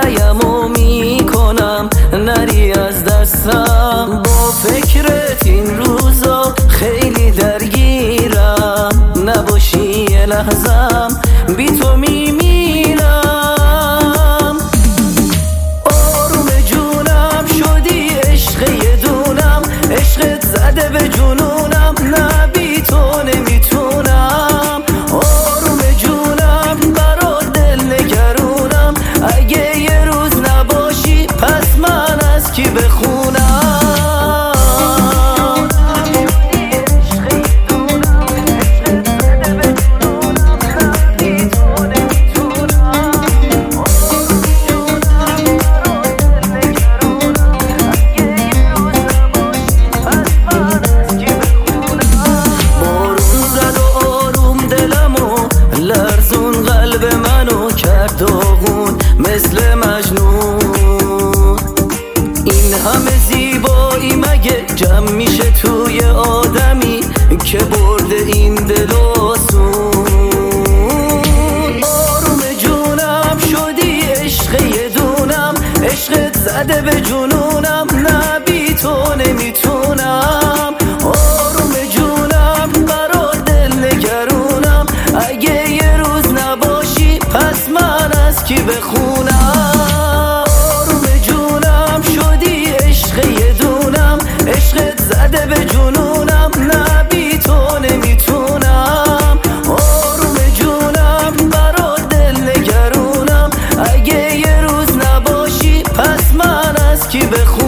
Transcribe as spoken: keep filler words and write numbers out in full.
سعیمو میکنم نری از دستم. با فکرت این روزا خیلی درگیرم، نباشی یه لحظم بی تو میمیرم. آروم جونم شدی عشق یه دونم، عشقت زده به جنونم، نه بی تو نمیتونم. آروم جونم برات دل نگرونم، اگه یه روز نباشی پس من از کی بخونم؟ لرزون قلب منو کرد داغون مثل مجنون. این همه زیبایی مگه جمع میشه توی آدمی که برده این دل آسون؟ آروم جونم شدی عشق یه دونم، عشقت زده به جنونم، نه بی تو نمیتونم. آروم جونم برات دل نگرونم، اگه یه روز نباشی پس من از کی بخونم؟ آروم جونم شدی عشق یه دونم، عشقت زده به جنونم، نه بی تو نمیتونم. آروم جونم برات دل نگرونم، اگه یه روز نباشی پس من از کی بخونم؟